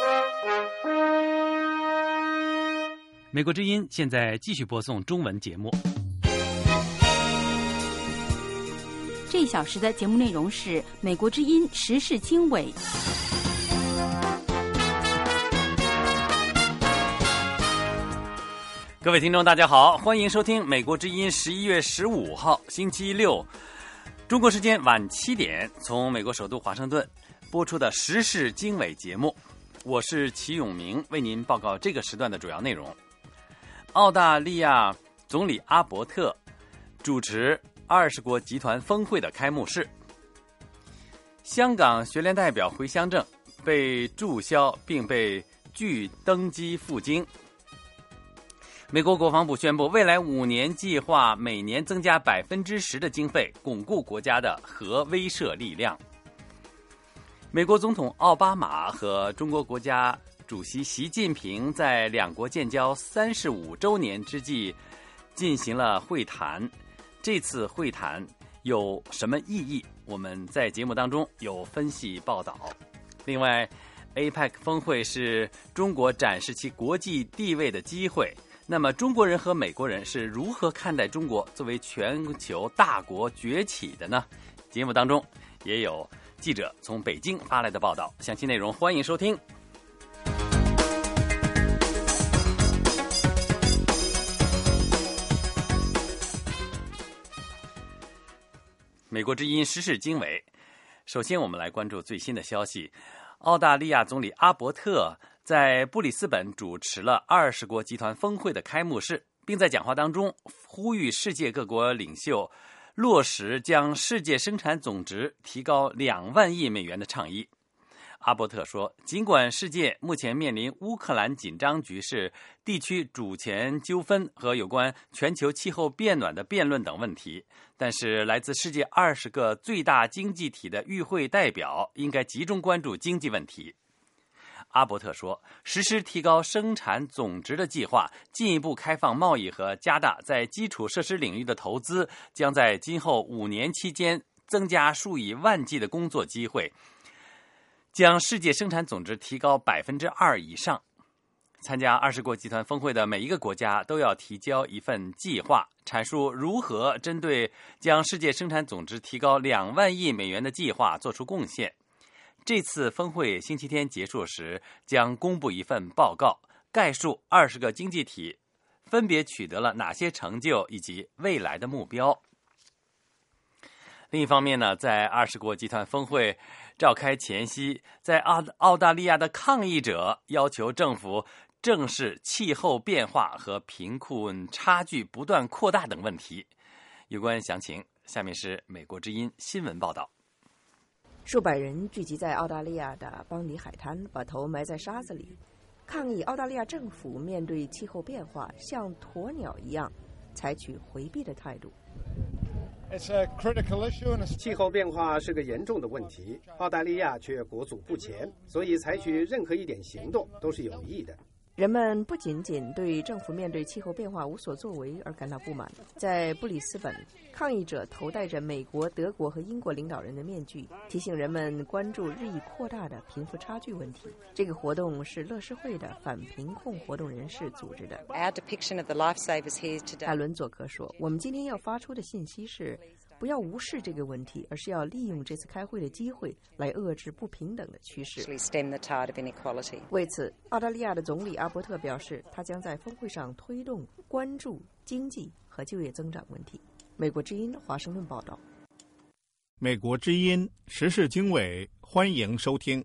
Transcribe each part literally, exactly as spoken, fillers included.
美国之音现在继续播送中文节目。 这一小时的节目内容是美国之音时事经纬。 各位听众大家好，欢迎收听美国之音十一月十五号星期六中国时间晚七点从美国首都华盛顿播出的时事经纬节目。我是齐永明，为您报告这个时段的主要内容。澳大利亚总理阿伯特主持二十国集团峰会的开幕式。香港学联代表回乡证被注销并被拒登机赴京。美国国防部宣布，未来五年计划每年增加百分之十的经费，巩固国家的核威慑力量。美国总统奥巴马和中国国家主席习近平在两国建交三十五周年之际进行了会谈。这次会谈有什么意义？我们在节目当中有分析报道。另外 A P E C 峰会是中国展示其国际地位的机会。那么中国人和美国人是如何看待中国作为全球大国崛起的呢？节目当中也有记者从北京发来的报道，详细内容欢迎收听。美国之音时事经纬，首先我们来关注最新的消息。澳大利亚总理阿伯特在布里斯本主持了二十国集团峰会的开幕式，并在讲话当中呼吁世界各国领袖落实将世界生产总值提高两万亿美元的倡议。阿伯特说，尽管世界目前面临乌克兰紧张局势、地区主权纠纷和有关全球气候变暖的辩论等问题，但是来自世界二十个最大经济体的与会代表应该集中关注经济问题。阿伯特说，实施提高生产总值的计划，进一步开放贸易和加大在基础设施领域的投资，将在今后五年期间增加数以万计的工作机会，将世界生产总值提高百分之二以上。参加二十国集团峰会的每一个国家都要提交一份计划，阐述如何针对将世界生产总值提高两万亿美元的计划做出贡献。这次峰会星期天结束时将公布一份报告，概述二十个经济体分别取得了哪些成就以及未来的目标。另一方面呢，在二十国集团峰会召开前夕，在澳澳大利亚的抗议者要求政府正视气候变化和贫困差距不断扩大等问题。有关详情，下面是美国之音新闻报道。 数百人聚集在澳大利亚的邦尼海滩，把头埋在沙子里，抗议澳大利亚政府面对气候变化像鸵鸟一样采取回避的态度。 气候变化是个严重的问题，澳大利亚却裹足不前，所以采取任何一点行动都是有益的。 人们不仅仅对政府面对气候变化无所作为而感到不满，在布里斯本，抗议者头戴着美国、德国和英国领导人的面具，提醒人们关注日益扩大的贫富差距问题。这个活动是乐施会的反贫困活动人士组织的。艾伦佐克说，我们今天要发出的信息是，不要无视这个问题，而是要利用这次开会的机会来遏制不平等的趋势。为此，澳大利亚的总理阿伯特表示，他将在峰会上推动关注经济和就业增长问题。美国之音华盛顿报道。 美国之音时事经纬，欢迎收听。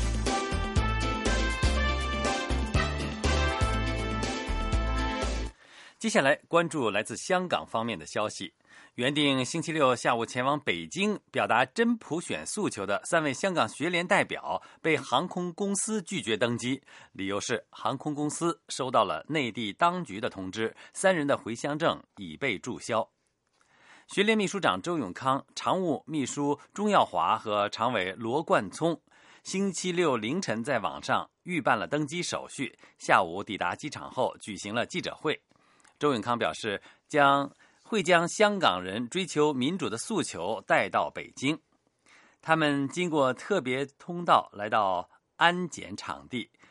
接下来关注来自香港方面的消息。原定星期六下午前往北京表达真普选诉求的三位香港学联代表被航空公司拒绝登机，理由是航空公司收到了内地当局的通知，三人的回乡证已被注销。学联秘书长周永康、常务秘书钟耀华和常委罗冠聪星期六凌晨在网上预办了登机手续，下午抵达机场后举行了记者会。周永康表示，将会将香港人追求民主的诉求带到北京。他们经过特别通道来到安检场地，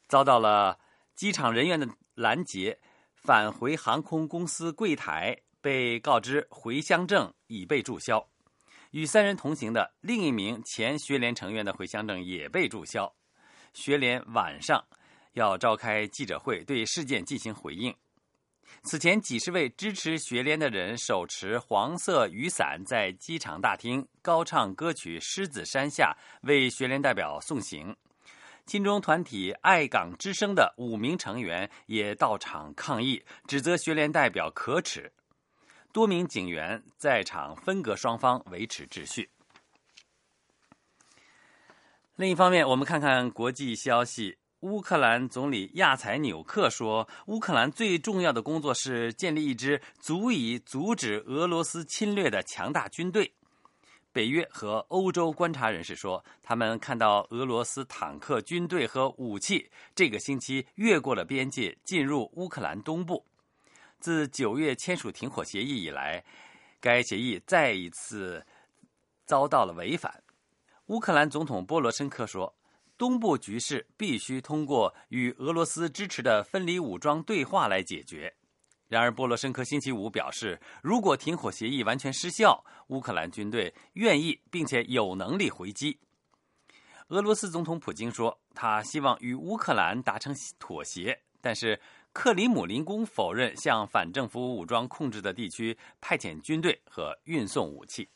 遭到了机场人员的拦截，返回航空公司柜台，被告知回乡证已被注销。与三人同行的另一名前学联成员的回乡证也被注销。学联晚上要召开记者会，对事件进行回应。此前，几十位支持学联的人手持黄色雨伞，在机场大厅高唱歌曲《狮子山下》，为学联代表送行。亲中团体爱港之声的五名成员也到场抗议，指责学联代表可耻。多名警员在场分隔双方，维持秩序。另一方面，我们看看国际消息。乌克兰总理亚采纽克说，乌克兰最重要的工作是建立一支足以阻止俄罗斯侵略的强大军队。北约和欧洲观察人士说，他们看到俄罗斯坦克军队和武器这个星期越过了边界，进入乌克兰东部。自九月签署停火协议以来，该协议再一次遭到了违反。乌克兰总统波罗申科说，东部局势必须通过与俄罗斯支持的分离武装对话来解决。然而，波罗申科星期五表示，如果停火协议完全失效，乌克兰军队愿意并且有能力回击。俄罗斯总统普京说，他希望与乌克兰达成妥协，但是克里姆林宫否认向反政府武装控制的地区派遣军队和运送武器。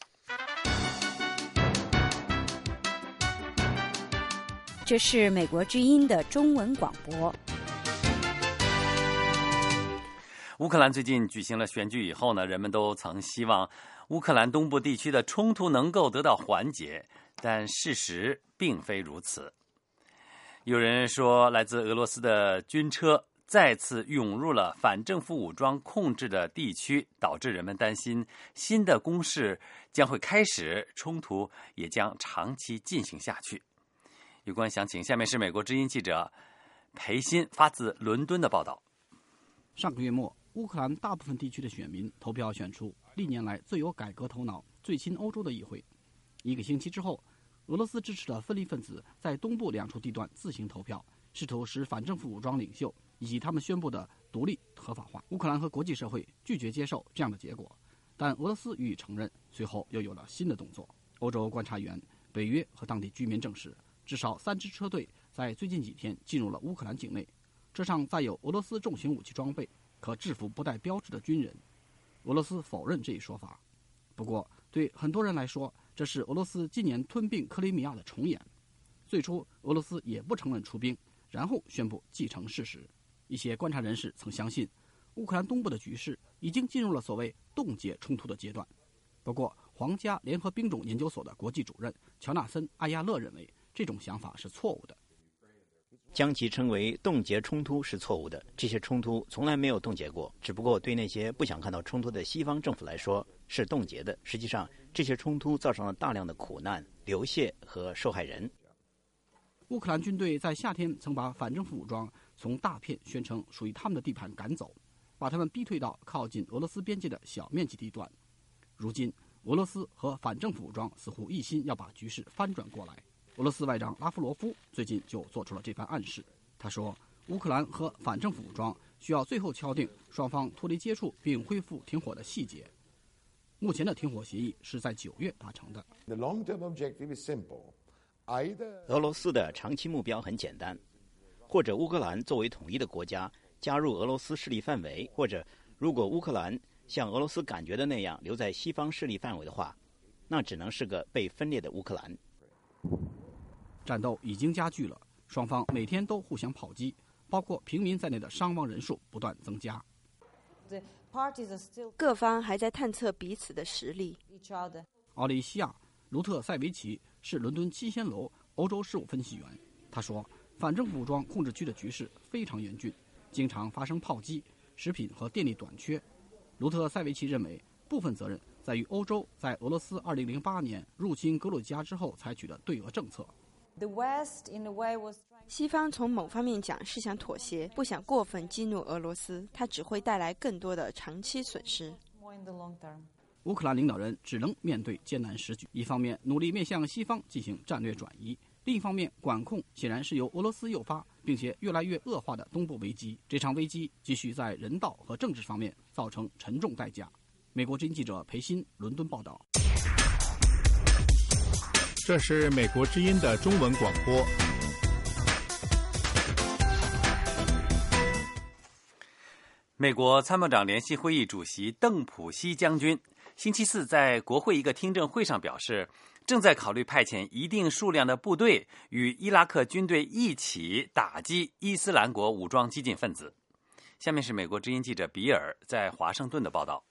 这是美国之音的中文广播。 乌克兰最近举行了选举以后呢，人们都曾希望乌克兰东部地区的冲突能够得到缓解，但事实并非如此。有人说，来自俄罗斯的军车再次涌入了反政府武装控制的地区，导致人们担心新的攻势将会开始，冲突也将长期进行下去。有关详情，下面是美国之音记者裴鑫发自伦敦的报道。 上个月末，乌克兰大部分地区的选民投票选出历年来最有改革头脑、最亲欧洲的议会。一个星期之后，俄罗斯支持的分离分子在东部两处地段自行投票，试图使反政府武装领袖以及他们宣布的独立合法化。乌克兰和国际社会拒绝接受这样的结果，但俄罗斯予以承认。随后又有了新的动作。欧洲观察员、北约和当地居民证实，至少三支车队在最近几天进入了乌克兰境内，车上载有俄罗斯重型武器装备，可制服不带标志的军人。俄罗斯否认这一说法。不过，对很多人来说，这是俄罗斯今年吞并克里米亚的重演。最初，俄罗斯也不承认出兵，然后宣布继承事实。一些观察人士曾相信，乌克兰东部的局势已经进入了所谓冻结冲突的阶段。不过，皇家联合兵种研究所的国际主任乔纳森·阿亚勒认为，这种想法是错误的。 将其称为冻结冲突是错误的，这些冲突从来没有冻结过，只不过对那些不想看到冲突的西方政府来说是冻结的。实际上，这些冲突造成了大量的苦难、流血和受害人。 乌克兰军队在夏天曾把反政府武装从大片宣称属于他们的地盘赶走，把他们逼退到靠近俄罗斯边界的小面积地段。如今，俄罗斯和反政府武装似乎一心要把局势翻转过来。俄罗斯外长拉夫罗夫最近就做出了这番暗示。他说，乌克兰和反政府武装需要最后敲定双方脱离接触并恢复停火的细节。目前的停火协议是在九月达成的。 俄罗斯的长期目标很简单，或者乌克兰作为统一的国家加入俄罗斯势力范围，或者如果乌克兰像俄罗斯感觉的那样留在西方势力范围的话，那只能是个被分裂的乌克兰。 战斗已经加剧了，双方每天都互相炮击，包括平民在内的伤亡人数不断增加。 各方还在探测彼此的实力。 奥利西亚·卢特塞维奇是伦敦七仙楼欧洲事务分析员。他说，反政府武装控制区的局势非常严峻，经常发生炮击，食品和电力短缺。卢特塞维奇认为，部分责任在于欧洲在俄罗斯二零零八年入侵格鲁吉亚之后采取的对俄政策。 西方从某方面讲是想妥协，不想过分激怒俄罗斯，它只会带来更多的长期损失。 乌克兰领导人只能面对艰难时局，一方面努力面向西方进行战略转移， 另一方面，管控显然是由俄罗斯诱发，并且越来越恶化的东部危机。这场危机继续在人道和政治方面造成沉重代价。美国之音记者裴鑫伦敦报道。 这是美国之音的中文广播。 美国参谋长联席会议主席邓普西将军星期四在国会一个听证会上表示，正在考虑派遣一定数量的部队与伊拉克军队一起打击伊斯兰国武装激进分子。下面是美国之音记者比尔在华盛顿的报道。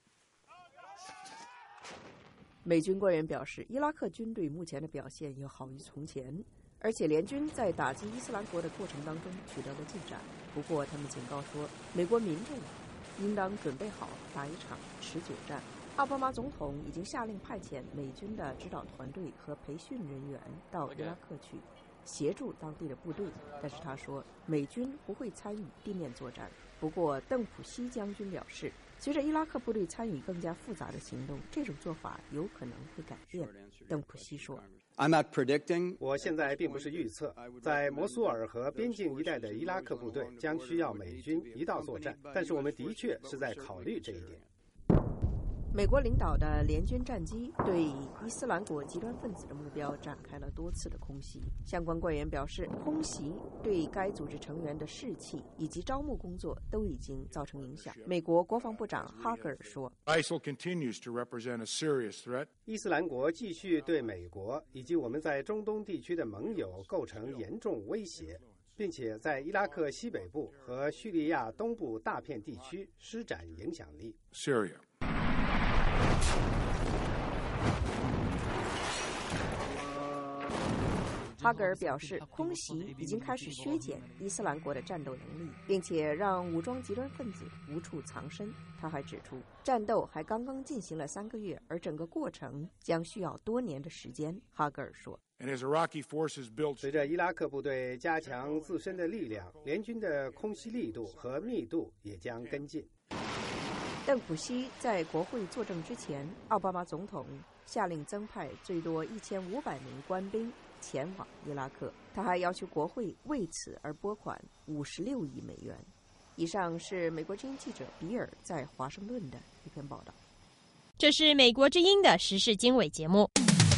美军官员表示，伊拉克军队目前的表现要好于从前，而且联军在打击伊斯兰国的过程当中取得了进展。不过他们警告说，美国民众应当准备好打一场持久战。奥巴马总统已经下令派遣美军的指导团队和培训人员到伊拉克去协助当地的部队，但是他说美军不会参与地面作战。不过邓普西将军表示，随着伊拉克部队参与更加复杂的行动，这种做法有可能会改变。邓普西说， 我现在并不是预测，在摩苏尔和边境一带的伊拉克部队将需要美军一道作战，但是我们的确是在考虑这一点。 美国领导的联军战机对伊斯兰国极端分子的目标展开了多次的空袭。相关官员表示，空袭对该组织成员的士气以及招募工作都已经造成影响。美国国防部长哈格尔说， 伊斯兰国继续对美国以及我们在中东地区的盟友构成严重威胁，并且在伊拉克西北部和叙利亚东部大片地区施展影响力。 Syria 哈格尔表示，空袭已经开始削减伊斯兰国的战斗能力，并且让武装极端分子无处藏身。他还指出，战斗还刚刚进行了三个月，而整个过程将需要多年的时间。哈格尔说， 随着伊拉克部队加强自身的力量，联军的空袭力度和密度也将跟进。 邓普西在国会作证之前，奥巴马总统下令增派最多一千五百名官兵前往伊拉克。他还要求国会为此而拨款五十六亿美元。以上是美国之音记者比尔在华盛顿的一篇报道。 这是美国之音的时事经纬节目。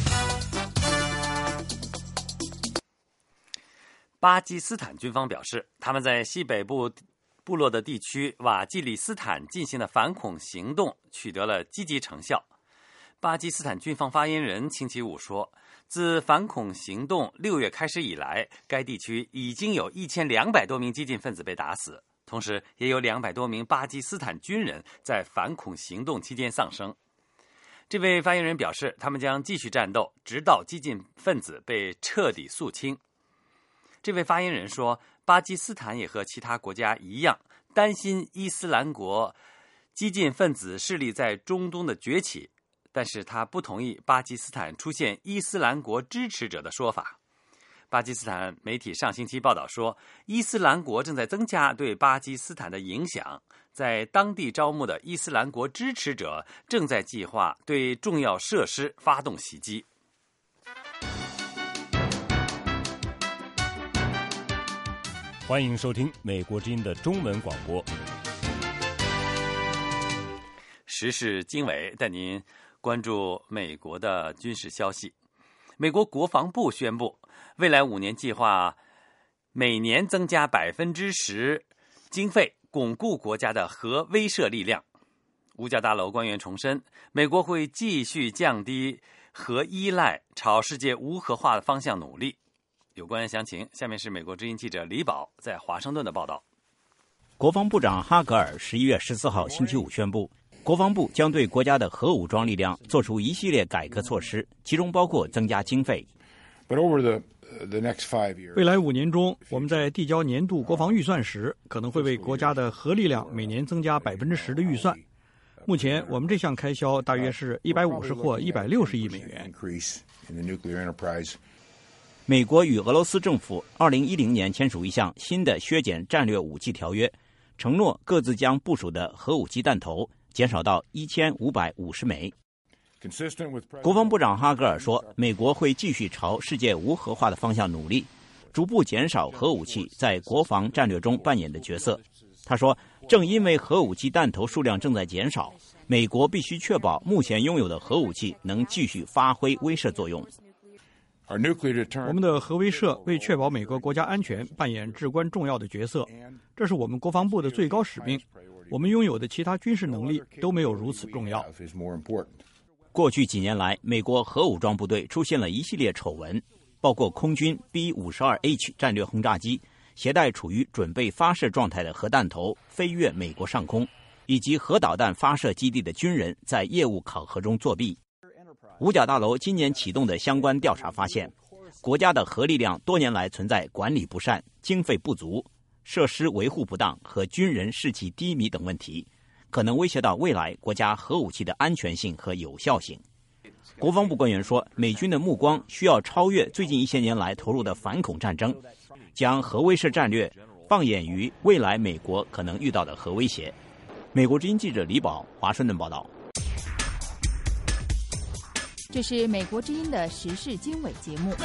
巴基斯坦军方表示，他们在西北部部落的地区瓦季里斯坦进行的反恐行动取得了积极成效。巴基斯坦军方发言人星期五说，自反恐行动六月开始以来，该地区已经有一千两百多名激进分子被打死，同时也有两百多名巴基斯坦军人在反恐行动期间丧生。这位发言人表示，他们将继续战斗，直到激进分子被彻底肃清。这位发言人说，巴基斯坦也和其他国家一样，担心伊斯兰国激进分子势力在中东的崛起，但是他不同意巴基斯坦出现伊斯兰国支持者的说法。巴基斯坦媒体上星期报道说，伊斯兰国正在增加对巴基斯坦的影响，在当地招募的伊斯兰国支持者正在计划对重要设施发动袭击。 欢迎收听美国之音的中文广播。 时事经纬带您关注美国的军事消息。美国国防部宣布，未来五年计划每年增加百分之十经费，巩固国家的核威慑力量。五角大楼官员重申，美国会继续降低核依赖，朝世界无核化的方向努力。有关详情，下面是美国之音记者李宝在华盛顿的报道。 国防部长哈格尔十一月十四号星期五宣布，国防部将对国家的核武装力量做出一系列改革措施，其中包括增加经费。 未来五年中，我们在递交年度国防预算时，可能会为国家的核力量每年增加百分之十的预算。目前，我们这项开销大约是一百五十或一百六十亿美元。 美国与俄罗斯政府二零一零年签署一项新的削减战略武器条约，承诺各自将部署的核武器弹头减少到一千五百五十枚。 国防部长哈格尔说，美国会继续朝世界无核化的方向努力，逐步减少核武器在国防战略中扮演的角色。他说，正因为核武器弹头数量正在减少，美国必须确保目前拥有的核武器能继续发挥威慑作用。 我们的核威慑为确保美国国家安全扮演至关重要的角色，这是我们国防部的最高使命。我们拥有的其他军事能力都没有如此重要。 过去几年来，美国核武装部队出现了一系列丑闻，包括空军 B 五十二 H 战略轰炸机携带处于准备发射状态的核弹头飞越美国上空，以及核导弹发射基地的军人在业务考核中作弊。五角大楼今年启动的相关调查发现，国家的核力量多年来存在管理不善、经费不足、设施维护不当和军人士气低迷等问题，可能威胁到未来国家核武器的安全性和有效性。国防部官员说，美军的目光需要超越最近一些年来投入的反恐战争，将核威慑战略放眼于未来美国可能遇到的核威胁。美国之音记者李宝，华盛顿报道。 这是美国之音的时事经纬节目。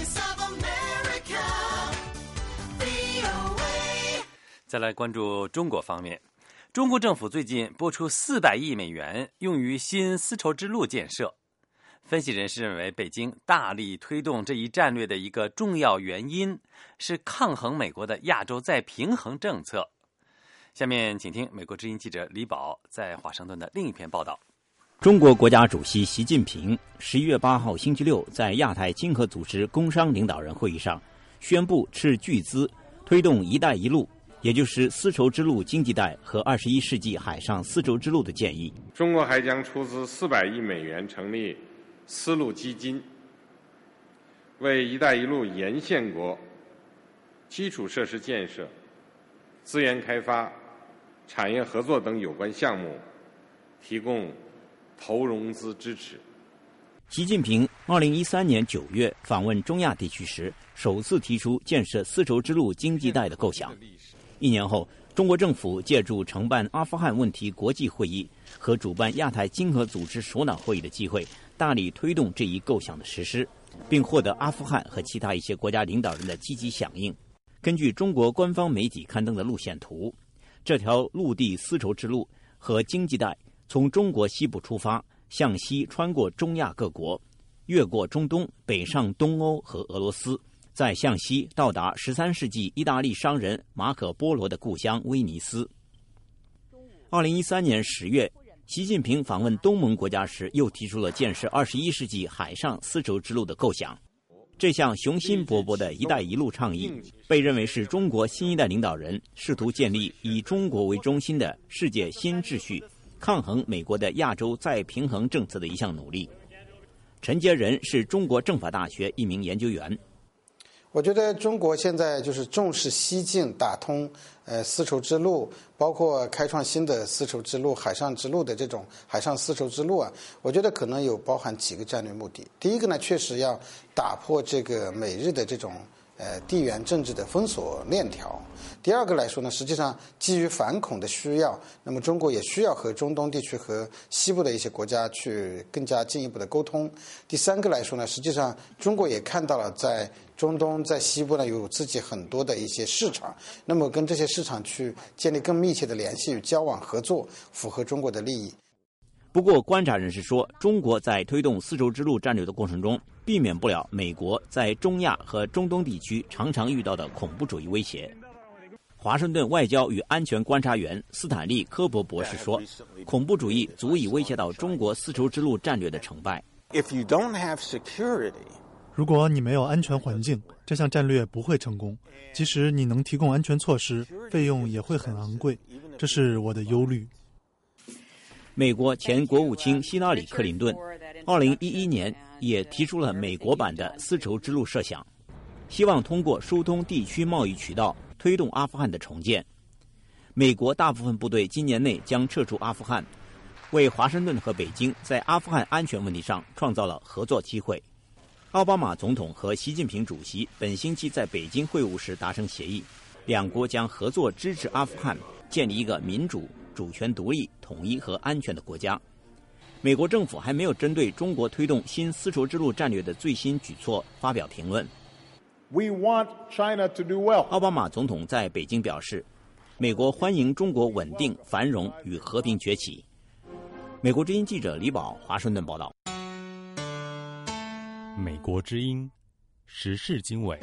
再来关注中国方面，中国政府最近拨出四百亿美元用于新丝绸之路建设。分析人士认为，北京大力推动这一战略的一个重要原因是抗衡美国的亚洲再平衡政策。下面请听美国之音记者李宝在华盛顿的另一篇报道。 中国国家主席习近平十一月八号星期六在亚太经合组织工商领导人会议上宣布斥巨资推动“一带一路”，也就是丝绸之路经济带和二十一世纪海上丝绸之路的建议。 中国还将出资四百亿美元成立丝路基金，为“一带一路”沿线国基础设施建设、资源开发、产业合作等有关项目提供投融资支持。 习近平二零一三年九月访问中亚地区时，首次提出建设丝绸之路经济带的构想。一年后，中国政府借助承办阿富汗问题国际会议和主办亚太经合组织首脑会议的机会，大力推动这一构想的实施，并获得阿富汗和其他一些国家领导人的积极响应。根据中国官方媒体刊登的路线图，这条陆地丝绸之路和经济带从中国西部出发，向西穿过中亚各国，越过中东，北上东欧和俄罗斯，再向西到达十三世纪意大利商人马可波罗的故乡威尼斯。二零一三年十月，习近平访问东盟国家时，又提出了建设二十一世纪海上丝绸之路的构想。这项雄心勃勃的一带一路倡议被认为是中国新一代领导人试图建立以中国为中心的世界新秩序，抗衡美国的亚洲再平衡政策的一项努力。陈杰仁是中国政法大学一名研究员。 我觉得中国现在就是重视西进打通呃丝绸之路，包括开创新的丝绸之路、海上之路的这种海上丝绸之路啊，我觉得可能有包含几个战略目的。第一个呢，确实要打破这个美日的这种呃地缘政治的封锁链条。第二个来说呢，实际上基于反恐的需要，那么中国也需要和中东地区和西部的一些国家去更加进一步的沟通。第三个来说呢，实际上中国也看到了在中东在西部呢有自己很多的一些市场，那么跟这些市场去建立更密切的联系与交往合作，符合中国的利益。 不过观察人士说，中国在推动丝绸之路战略的过程中，避免不了美国在中亚和中东地区常常遇到的恐怖主义威胁。华盛顿外交与安全观察员斯坦利·科伯博士说，恐怖主义足以威胁到中国丝绸之路战略的成败。 If you don't have security, 如果你没有安全环境，这项战略不会成功。即使你能提供安全措施，费用也会很昂贵，这是我的忧虑。 美国前国务卿希拉里·克林顿二零一一年也提出了美国版的丝绸之路设想，希望通过疏通地区贸易渠道推动阿富汗的重建。美国大部分部队今年内将撤出阿富汗，为华盛顿和北京在阿富汗安全问题上创造了合作机会。奥巴马总统和习近平主席本星期在北京会晤时达成协议，两国将合作支持阿富汗建立一个民主、主权独立、统一和安全的国家。 美国政府还没有针对中国推动新丝绸之路战略的最新举措发表评论。 We want China to do well. 奥巴马总统在北京表示，美国欢迎中国稳定、繁荣与和平崛起。美国之音记者李宝华盛顿报道。 美国之音时事经纬。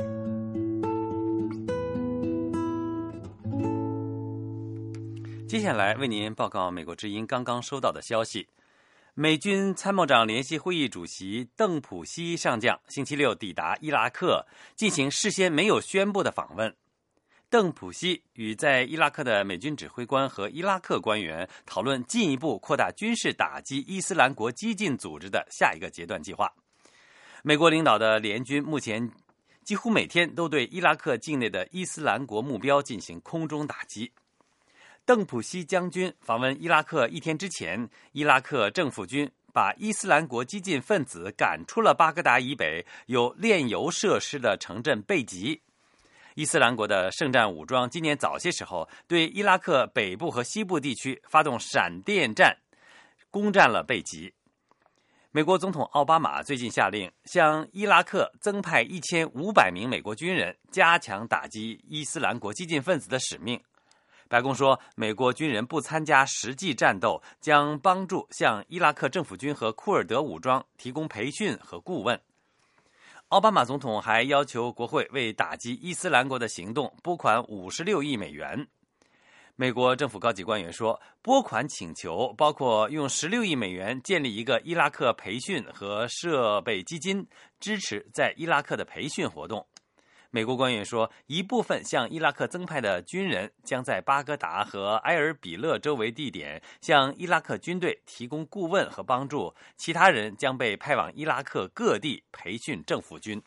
接下来为您报告美国之音刚刚收到的消息。美军参谋长联席会议主席邓普西上将星期六抵达伊拉克，进行事先没有宣布的访问。邓普西与在伊拉克的美军指挥官和伊拉克官员讨论进一步扩大军事打击伊斯兰国激进组织的下一个阶段计划。美国领导的联军目前几乎每天都对伊拉克境内的伊斯兰国目标进行空中打击。邓普西将军访问伊拉克一天之前，伊拉克政府军把伊斯兰国激进分子赶出了巴格达以北有炼油设施的城镇贝吉。伊斯兰国的圣战武装今年早些时候对伊拉克北部和西部地区发动闪电战，攻占了贝吉。美国总统奥巴马最近下令向伊拉克增派一千五百名美国军人，加强打击伊斯兰国激进分子的使命。白宫说，美国军人不参加实际战斗，将帮助向伊拉克政府军和库尔德武装提供培训和顾问。奥巴马总统还要求国会为打击伊斯兰国的行动拨款五十六亿美元。美国政府高级官员说，拨款请求包括用十六亿美元建立一个伊拉克培训和设备基金，支持在伊拉克的培训活动。美国官员说，一部分向伊拉克增派的军人将在巴格达和埃尔比勒周围地点向伊拉克军队提供顾问和帮助，其他人将被派往伊拉克各地培训政府军。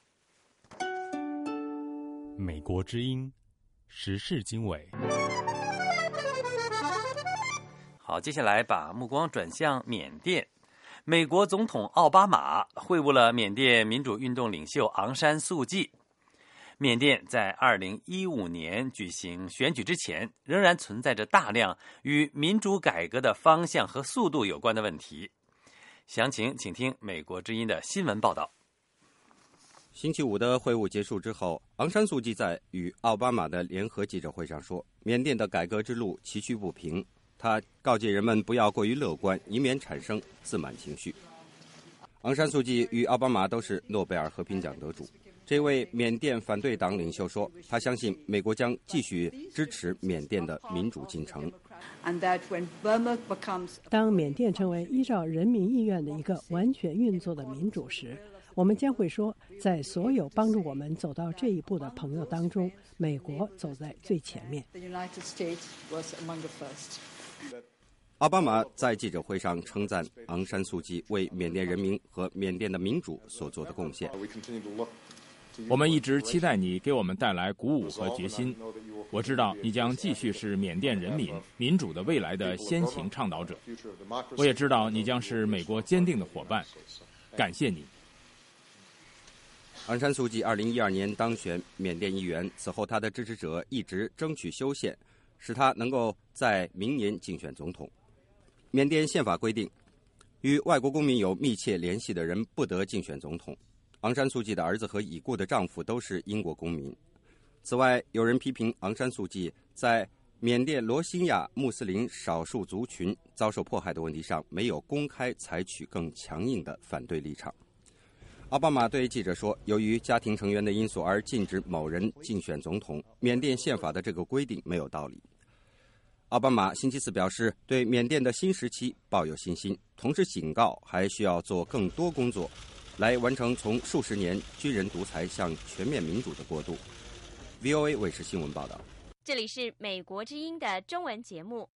美国之音时事经纬。 好，接下来把目光转向缅甸。美国总统奥巴马会晤了缅甸民主运动领袖昂山素季。缅甸在二零一五年举行选举之前，仍然存在着大量与民主改革的方向和速度有关的问题。详情请听美国之音的新闻报道。 星期五的会晤结束之后，昂山素季在与奥巴马的联合记者会上说，缅甸的改革之路崎岖不平，他告诫人们不要过于乐观，以免产生自满情绪。昂山素季与奥巴马都是诺贝尔和平奖得主。这位缅甸反对党领袖说，他相信美国将继续支持缅甸的民主进程。 当缅甸成为依照人民意愿的一个完全运作的民主时，我们将会说，在所有帮助我们走到这一步的朋友当中，美国走在最前面。 奥巴马在记者会上称赞昂山素季为缅甸人民和缅甸的民主所做的贡献。 我们一直期待你给我们带来鼓舞和决心。我知道你将继续是缅甸人民民主的未来的先行倡导者。我也知道你将是美国坚定的伙伴。感谢你。 昂山素季二零一二年当选缅甸议员，此后他的支持者一直争取修宪，使他能够在明年竞选总统。缅甸宪法规定，与外国公民有密切联系的人不得竞选总统。昂山素季的儿子和已故的丈夫都是英国公民。此外，有人批评昂山素季在缅甸罗兴亚穆斯林少数族群遭受迫害的问题上没有公开采取更强硬的反对立场。奥巴马对记者说，由于家庭成员的因素而禁止某人竞选总统，缅甸宪法的这个规定没有道理。奥巴马星期四表示，对缅甸的新时期抱有信心，同时警告还需要做更多工作，来完成从数十年军人独裁向全面民主的过渡。V O A 卫视新闻报道。 这里是美国之音的中文节目。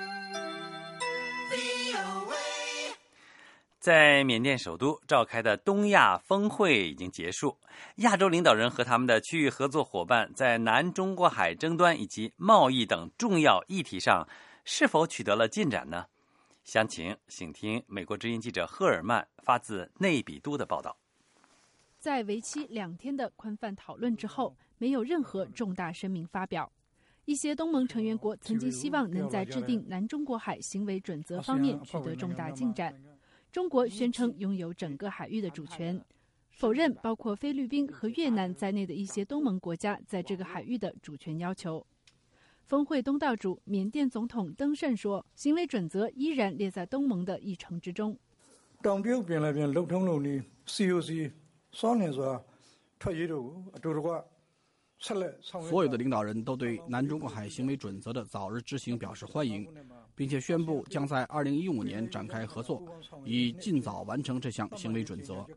在缅甸首都召开的东亚峰会已经结束，亚洲领导人和他们的区域合作伙伴在南中国海争端以及贸易等重要议题上是否取得了进展呢？详情请听美国之音记者赫尔曼发自内比都的报道。 在为期两天的宽泛讨论之后，没有任何重大声明发表。一些东盟成员国曾经希望能在制定南中国海行为准则方面取得重大进展。 中国宣称拥有整个海域的主权，否认包括菲律宾和越南在内的一些东盟国家在这个海域的主权要求。峰会东道主缅甸总统登盛说，行为准则依然列在东盟的议程之中。 當表變嚟變陸通路呢 C O C 三年說退役度做的話， 所有的领導人都對南中國海行為準則的早日執行表示歡迎，並且宣布將在二零一五年展開合作，以盡早完成這項行為準則。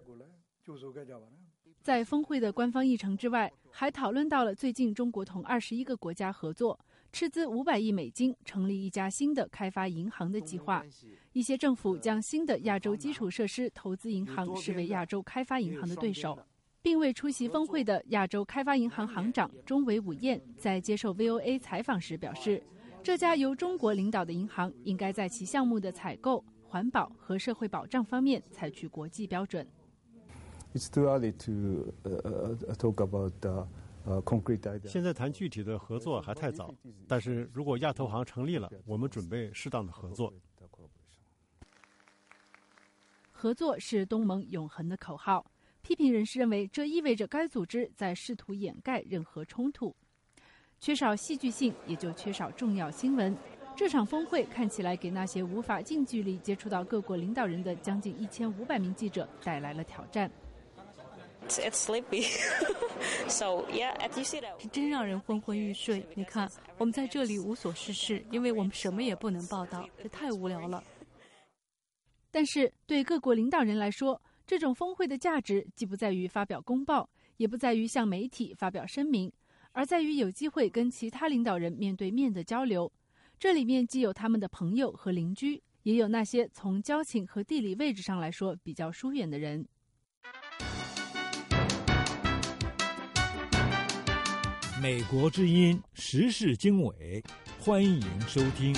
在峰會的官方議程之外，還討論到了最近中國同二十一個國家合作，斥資五百億美金成立一家新的開發銀行的計劃。一些政府將新的亞洲基礎設施投資銀行視為亞洲開發銀行的對手。並未出席峰會的亞洲開發銀行行長中維武燕在接受 V O A 採訪時表示，這家由中國領導的銀行應該在其項目的採購、環保和社會保障方面採取國際標準。 現在談具體的合作還太早，但是如果亞投行成立了，我們準備適當的合作。 合作是東盟永恆的口號。批評人士認為，這意味着該組織在試圖掩蓋任何衝突。缺少戲劇性，也就缺少重要新聞。這場峰會看起來給那些無法近距離接觸到各國領導人的將近一千五百名記者帶來了挑戰。 It's sleepy. So, yeah, as you see that. 是真讓人昏昏欲睡。你看，我們在這裡無所事事，因為我們什麼也不能報道，這太無聊了。 但是對各國領導人來說，這種峰會的價值既不在於發表公報，也不在於向媒體發表聲明，而在於有機會跟其他領導人面對面的交流。這裡面既有他們的朋友和鄰居，也有那些從交情和地理位置上來說比較疏遠的人。 美國之音時事經緯，歡迎收聽。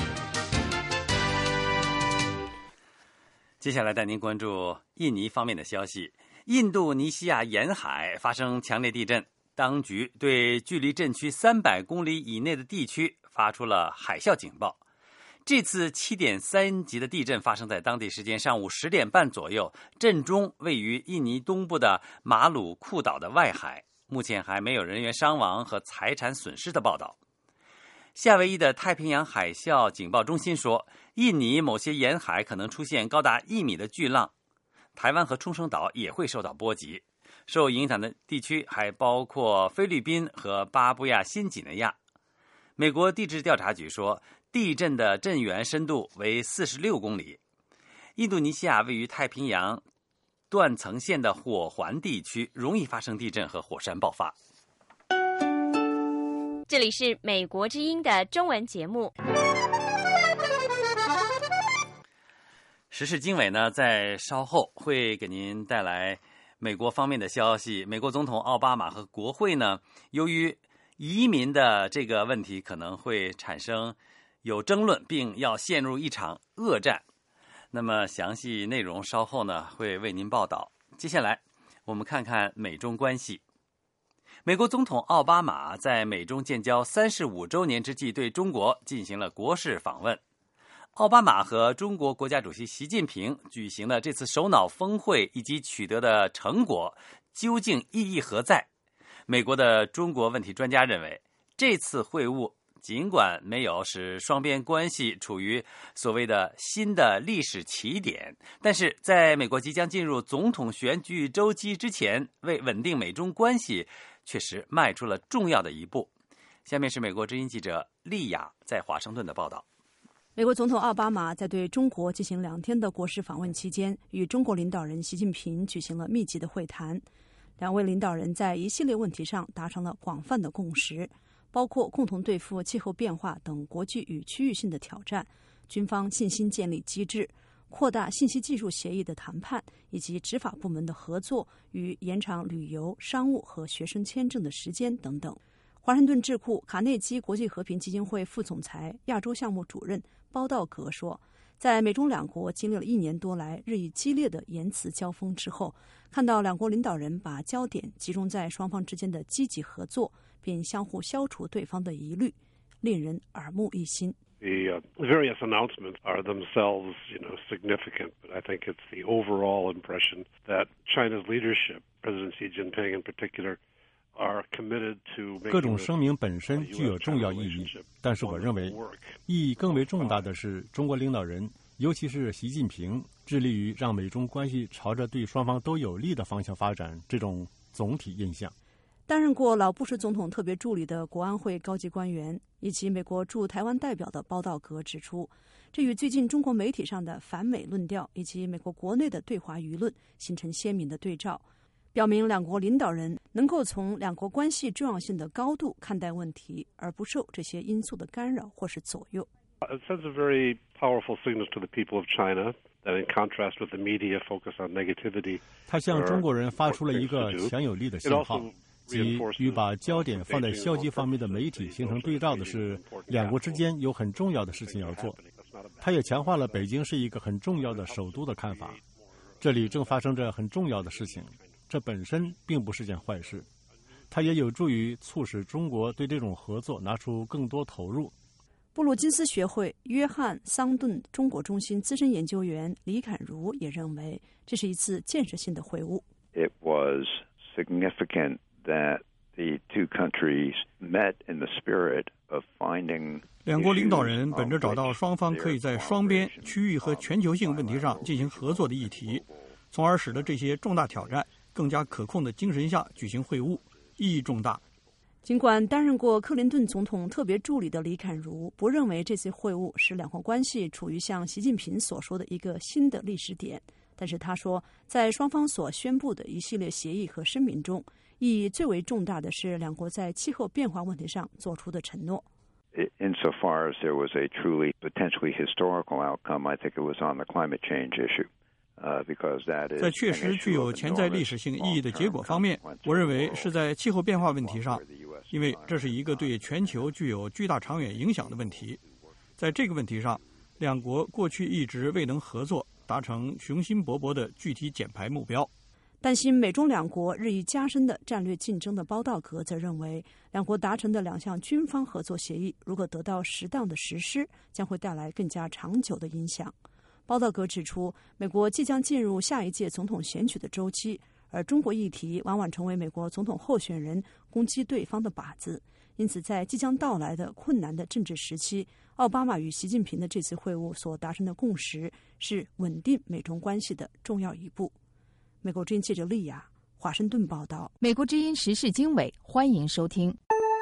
接下來帶您關注印尼方面的消息。印度尼西亞沿海發生強烈地震，當局對距離震區三百公里以內的地區發出了海嘯警報。這次七點三級的地震發生在當地時間上午十點半左右，震中位於印尼東部的馬魯庫島的外海，目前還沒有人員傷亡和財產損失的報道。夏威夷的太平洋海嘯警報中心說，印尼某些沿海可能出現高達一米的巨浪，台灣和沖繩島也會受到波及。受影響的地區還包括菲律賓和巴布亞新幾內亞。美國地質調查局說，地震的震源深度為四十六公里。印度尼西亞位於太平洋斷層線的火環地區，容易發生地震和火山爆發。 這裡是美國之音的中文節目。 時事經緯呢，在稍後會給您帶來美國方面的消息。美國總統奧巴馬和國會呢，由於移民的這個問題可能會產生有爭論，並要陷入一場惡戰。那麼詳細內容稍後呢會為您報道。接下來我們看看美中關係。美國總統奧巴馬在美中建交三十五周年之際對中國進行了國事訪問。奧巴馬和中國國家主席習近平舉行的這次首腦峰會以及取得的成果究竟意義何在？美國的中國問題專家認為，這次會晤儘管沒有使雙邊關係處於所謂的新的歷史起點，但是在美國即將進入總統選舉週期之前，為穩定美中關係確實邁出了重要的一步。下面是美國之音記者麗雅在華盛頓的報道。 美國總統奧巴馬在對中國進行兩天的國事訪問期間，與中國領導人習近平舉行了密集的會談。兩位領導人在一系列問題上達成了廣泛的共識，包括共同對付氣候變化等國際與區域性的挑戰，軍方信心建立機制，擴大信息技術協議的談判，以及執法部門的合作與延長旅遊、商務和學生簽證的時間等等。華盛頓智庫卡內基國際和平基金會副總裁、亞洲項目主任包道格說，在美中兩國經歷了一年多來日益激烈的言辭交鋒之後，看到兩國領導人把焦點集中在雙方之間的積極合作，並相互消除對方的疑慮，令人耳目一新。 The uh, various announcements are themselves, you know, significant, but I think it's the overall impression that China's leadership, President Xi Jinping in particular, are committed to making 各种声明本身具有重要意义，但是我认为意义更为重大的是中国领导人，尤其是习近平，致力于让美中关系朝着对双方都有利的方向发展，这种总体印象。 担任过老布什总统特别助理的国安会高级官员以及美国驻台湾代表的包道格指出，这与最近中国媒体上的反美论调以及美国国内的对华舆论形成鲜明的对照，表明两国领导人能够从两国关系重要性的高度看待问题，而不受这些因素的干扰或是左右。 It sends a very powerful signal to the people of China that in contrast with the media focus on negativity. 它向中国人发出了一个强有力的信号，即与把焦点放在消极方面的媒体形成对照的是，两国之间有很重要的事情要做。它也强化了北京是一个很重要的首都的看法，这里正发生着很重要的事情，这本身并不是件坏事，它也有助于促使中国对这种合作拿出更多投入。 布鲁金斯学会约翰桑顿中国中心资深研究员李侃如也认为，这是一次建设性的会晤。 It was significant that the two countries met in the spirit of finding 两国领导人本着找到双方可以在双边、区域和全球性问题上进行合作的议题，从而使得这些重大挑战更加可控的精神下举行会晤，意义重大。 尽管担任过克林顿总统特别助理的李侃如不认为这次会晤使两国关系处于像习近平所说的一个新的历史点，但是他说，在双方所宣布的一系列协议和声明中，意义最为重大的是两国在气候变化问题上做出的承诺。 Insofar as there was a truly potentially historical outcome, I think it was on the climate change issue. 在确实具有潜在历史性意义的结果方面，我认为是在气候变化问题上，因为这是一个对全球具有巨大长远影响的问题。在这个问题上，两国过去一直未能合作达成雄心勃勃的具体减排目标。 担心美中两国日益加深的战略竞争的包道格则认为，两国达成的两项军方合作协议如果得到适当的实施，将会带来更加长久的影响。包道格指出，美国即将进入下一届总统选举的周期，而中国议题往往成为美国总统候选人攻击对方的靶子。因此，在即将到来的困难的政治时期，奥巴马与习近平的这次会晤所达成的共识是稳定美中关系的重要一步。美国之音记者丽亚，华盛顿报道。 美国之音时事经纬，欢迎收听。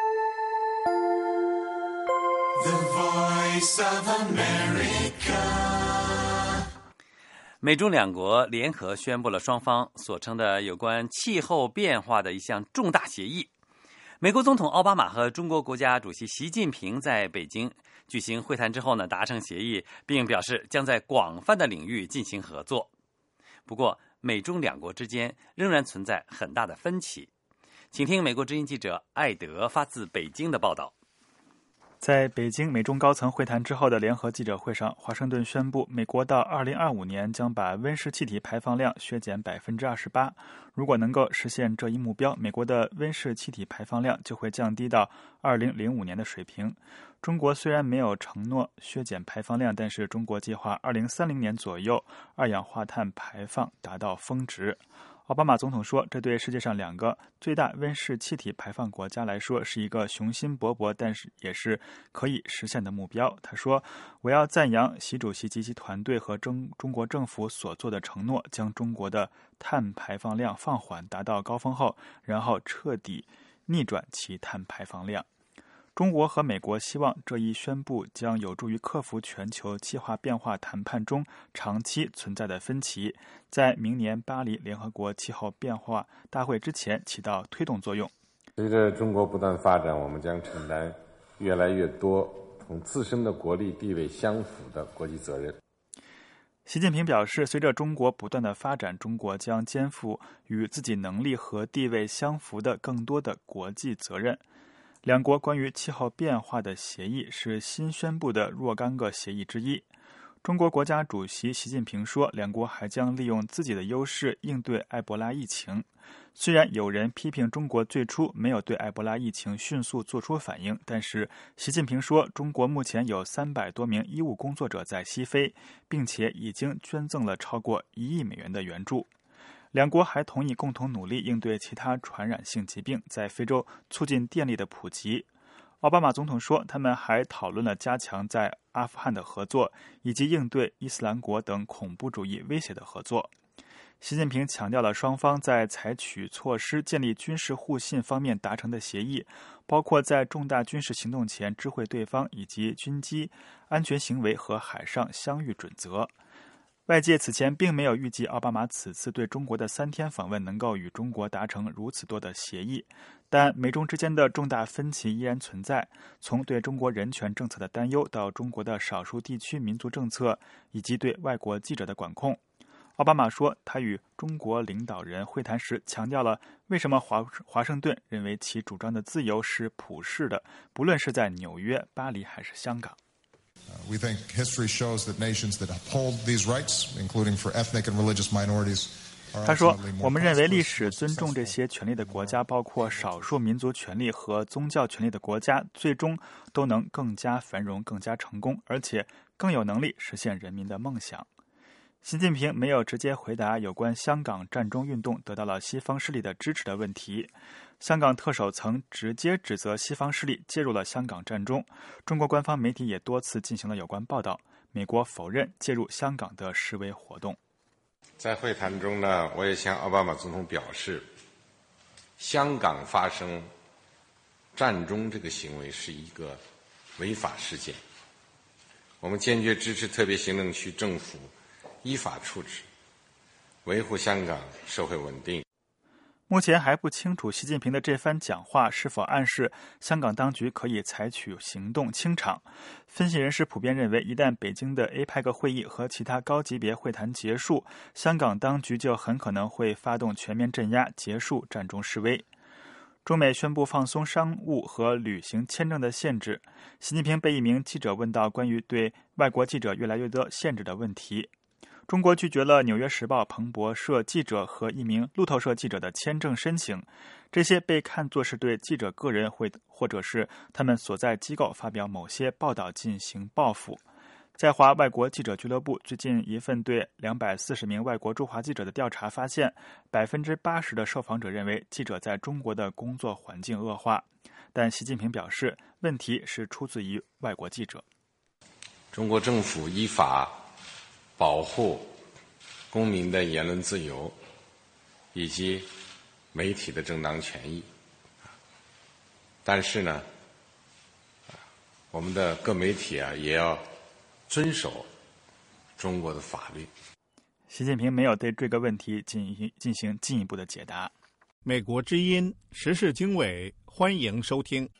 The Voice of America。 美中两国联合宣布了双方所称的有关气候变化的一项重大协议。美国总统奥巴马和中国国家主席习近平在北京举行会谈之后呢，达成协议，并表示将在广泛的领域进行合作。不过，美中两国之间仍然存在很大的分歧。请听美国之音记者艾德发自北京的报道。 在北京美中高层会谈之后的联合记者会上，华盛顿宣布，美国到二零二五年将把温室气体排放量削减百分之二十八。如果能够实现这一目标，美国的温室气体排放量就会降低到二零零五年的水平。中国虽然没有承诺削减排放量，但是中国计划二零三零年左右二氧化碳排放达到峰值。奥巴马总统说，这对世界上两个最大温室气体排放国家来说是一个雄心勃勃，但是也是可以实现的目标。他说，我要赞扬习主席及其团队和中中国政府所做的承诺，将中国的碳排放量放缓达到高峰后，然后彻底逆转其碳排放量。中国和美国希望这一宣布将有助于克服全球气候变化谈判中长期存在的分歧，在明年巴黎联合国气候变化大会之前起到推动作用。 随着中国不断发展，我们将承担越来越多同自身的国力地位相符的国际责任。 习近平表示，随着中国不断的发展，中国将肩负与自己能力和地位相符的更多的国际责任。两国关于气候变化的协议是新宣布的若干个协议之一。 中国国家主席习近平说，两国还将利用自己的优势应对埃博拉疫情。虽然有人批评中国最初没有对埃博拉疫情迅速做出反应，但是习近平说，中国目前有三百多名医务工作者在西非，并且已经捐赠了超过一亿美元的援助。两国还同意共同努力应对其他传染性疾病，在非洲促进电力的普及。奥巴马总统说，他们还讨论了加强在阿富汗的合作，以及应对伊斯兰国等恐怖主义威胁的合作。习近平强调了双方在采取措施建立军事互信方面达成的协议，包括在重大军事行动前知会对方，以及军机安全行为和海上相遇准则。外界此前并没有预计奥巴马此次对中国的三天访问能够与中国达成如此多的协议，但美中之间的重大分歧依然存在，从对中国人权政策的担忧到中国的少数地区民族政策，以及对外国记者的管控。奥巴马说，他与中国领导人会谈时强调了为什么华华盛顿认为其主张的自由是普世的，不论是在纽约、巴黎还是香港。 We think history shows that nations that uphold these rights, including for ethnic and religious minorities, 他说，我们认为历史尊重这些权利的国家，包括少数民族权利和宗教权利的国家，最终都能更加繁荣、更加成功，而且更有能力实现人民的梦想。习近平没有直接回答有关香港战中运动得到了西方势力的支持的问题。香港特首曾直接指责西方势力介入了香港战中，中国官方媒体也多次进行了有关报道。美国否认介入香港的示威活动。 在会谈中呢，我也向奥巴马总统表示，香港发生战中这个行为是一个违法事件，我们坚决支持特别行政区政府依法处置，维护香港社会稳定。 目前还不清楚习近平的这番讲话是否暗示香港当局可以采取行动清场。分析人士普遍认为，一旦北京的 A PEC 会议和其他高级别会谈结束，香港当局就很可能会发动全面镇压，结束战中示威。中美宣布放松商务和旅行签证的限制。习近平被一名记者问到关于对外国记者越来越多限制的问题。中国拒绝了《纽约时报》彭博社记者和一名路透社记者的签证申请，这些被看作是对记者个人会或者是他们所在机构发表某些报道进行报复。在华外国记者俱乐部最近一份对两百四十名外国驻华记者的调查发现，百分之八十的受访者认为记者在中国的工作环境恶化，但习近平表示，问题是出自于外国记者。 中国政府依法保护公民的言论自由以及媒体的正当权益，但是呢，我们的各媒体啊也要遵守中国的法律。 习近平没有对这个问题进行进行进一步的解答。 美国之音时事经纬，欢迎收听。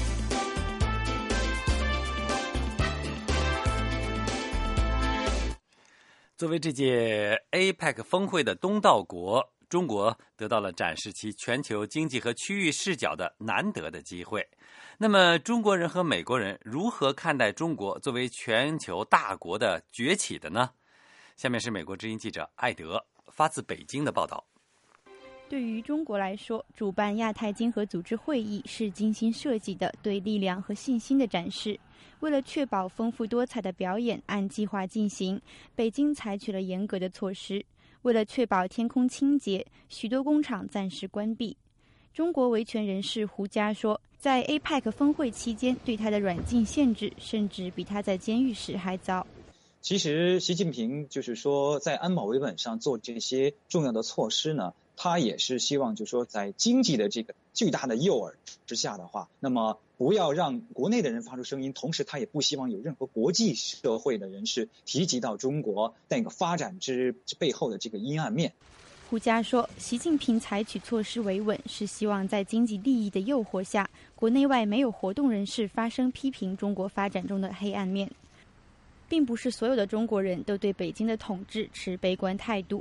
作为这届 A PEC 峰会的东道国，中国得到了展示其全球经济和区域视角的难得的机会。那么，中国人和美国人如何看待中国作为全球大国的崛起的呢？下面是美国之音记者艾德发自北京的报道。 对于中国来说，主办亚太经合组织会议是精心设计的对力量和信心的展示。为了确保丰富多彩的表演按计划进行，北京采取了严格的措施。为了确保天空清洁，许多工厂暂时关闭。中国维权人士胡佳说，在 A PEC 峰会期间对他的软禁限制，甚至比他在监狱时还糟。 其实习近平就是说，在安保维稳上做这些重要的措施呢，他也是希望就是说，在经济的这个巨大的诱饵之下的话，那么不要让国内的人发出声音，同时他也不希望有任何国际社会的人士提及到中国那个发展之背后的这个阴暗面。 胡佳说，习近平采取措施维稳，是希望在经济利益的诱惑下，国内外没有活动人士发声批评中国发展中的黑暗面。并不是所有的中国人都对北京的统治持悲观态度。的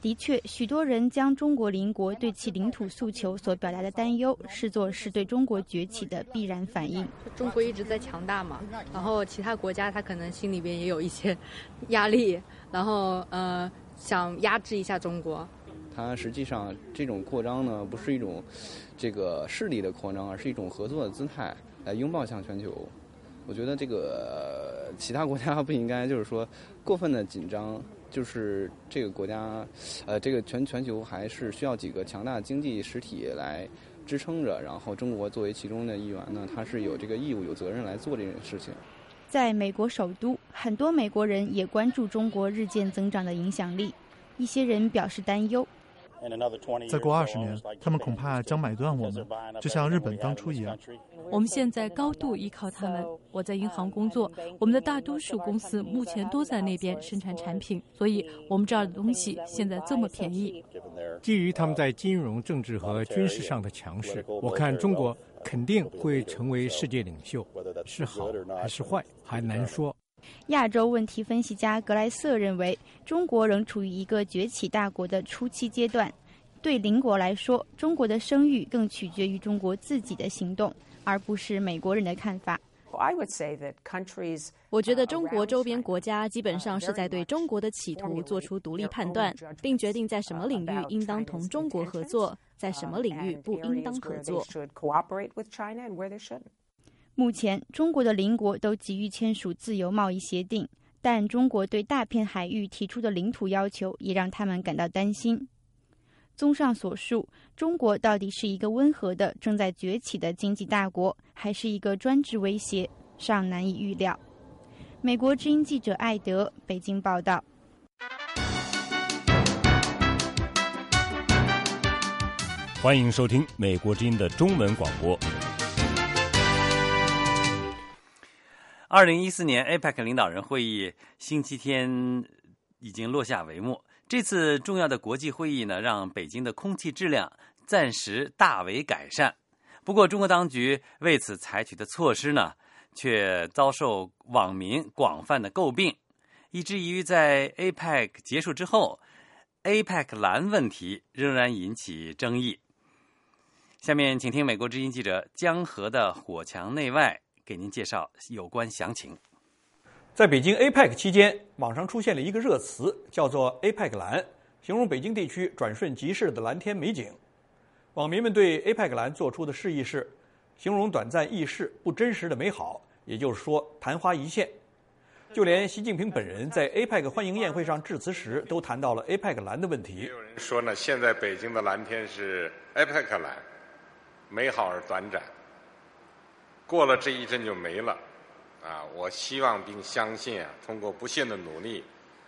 的确，许多人将中国邻国对其领土诉求所表达的担忧视作是对中国崛起的必然反应。 中国一直在强大嘛，然后其他国家他可能心里边也有一些压力，然后呃想压制一下中国。 它实际上这种扩张呢，不是一种这个势力的扩张，而是一种合作的姿态，来拥抱向全球。我觉得这个其他国家不应该就是说过分的紧张。就是这个国家，呃，这个全全球还是需要几个强大的经济实体来支撑着。然后，中国作为其中的一员呢，它是有这个义务、有责任来做这件事情。 在美国首都，很多美国人也关注中国日渐增长的影响力，一些人表示担忧。 再过二十年，他们恐怕将买断我们，就像日本当初一样。 我们现在高度依靠他们。我在银行工作，我们的大多数公司目前都在那边生产产品，所以我们这儿的东西现在这么便宜。 基于他们在金融、政治和军事上的强势，我看中国肯定会成为世界领袖，是好还是坏还难说。 亚洲问题分析家格莱瑟认为，中国仍处于一个崛起大国的初期阶段。对邻国来说，中国的声誉更取决于中国自己的行动，而不是美国人的看法。 我觉得中国周边国家基本上是在对中国的企图做出独立判断，并决定在什么领域应当同中国合作，在什么领域不应当合作。 目前，中国的邻国都急于签署自由贸易协定，但中国对大片海域提出的领土要求也让他们感到担心。综上所述，中国到底是一个温和的、正在崛起的经济大国，还是一个专制威胁，尚难以预料。美国之音记者艾德，北京报道。 欢迎收听美国之音的中文广播。 二零一四年 A P E C 领导人会议星期天已经落下帷幕。这次重要的国际会议呢，让北京的空气质量暂时大为改善。不过，中国当局为此采取的措施呢，却遭受网民广泛的诟病，以至于在 A P E C 结束之后 ，A P E C 蓝问题仍然引起争议。下面，请听美国之音记者江河的火墙内外给您介绍有关详情。 在北京 A P E C 期间，网上出现了一个热词，叫做 A P E C 蓝，形容北京地区转瞬即逝的蓝天美景。网民们对 A P E C 蓝做出的释义是，形容短暂易逝、不真实的美好，也就是说昙花一现。就连习近平本人在 A P E C 欢迎宴会上致辞时，都谈到了 A P E C 蓝的问题。 有人说呢，现在北京的蓝天是 A P E C 蓝，美好而短暂，过了这一阵就没了。啊，我希望并相信啊，通过不懈的努力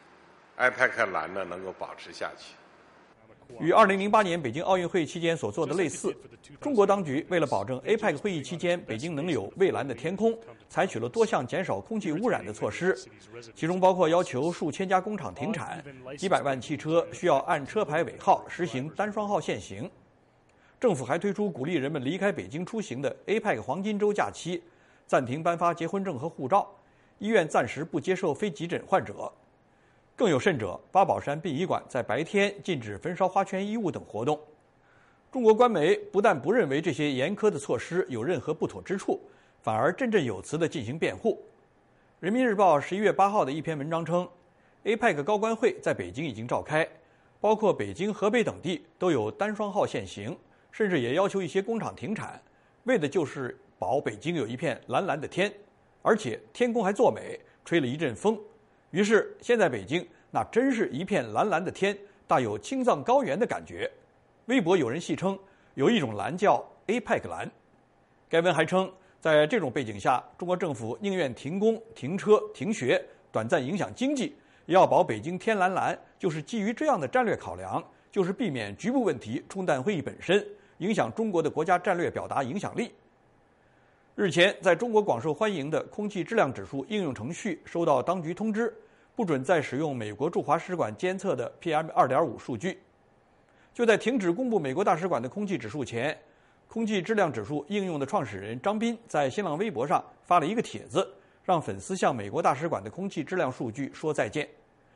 ，A P E C 蓝呢能够保持下去。 与二零零八年北京奥运会期间所做的类似，中国当局为了保证 A P E C 会议期间北京能有蔚蓝的天空，采取了多项减少空气污染的措施，其中包括要求数千家工厂停产，几百万汽车需要按车牌尾号实行单双号限行。政府还推出鼓励人们离开北京出行的 A P E C 黄金周假期。暂停颁发结婚证和护照，医院暂时不接受非急诊患者。更有甚者，八宝山殡仪馆在白天禁止焚烧花圈衣物等活动。中国官媒不但不认为这些严苛的措施有任何不妥之处，反而振振有词地进行辩护。人民日报十一月八号的一篇文章称 ，A P E C 高官会在北京已经召开，包括北京、河北等地都有单双号限行，甚至也要求一些工厂停产，为的就是保北京有一片蓝蓝的天，而且天空还作美，吹了一阵风。于是现在北京那真是一片蓝蓝的天，大有青藏高原的感觉。微博有人戏称有一种蓝叫 A P E C 蓝。该文还称，在这种背景下，中国政府宁愿停工、停车、停学，短暂影响经济，也要保北京天蓝蓝，就是基于这样的战略考量，就是避免局部问题冲淡会议本身，影响中国的国家战略表达影响力。日前，在中国广受欢迎的空气质量指数应用程序收到当局通知，不准再使用美国驻华使馆监测的 P M 二点五 数据。就在停止公布美国大使馆的空气指数前，空气质量指数应用的创始人张斌在新浪微博上发了一个帖子，让粉丝向美国大使馆的空气质量数据说再见。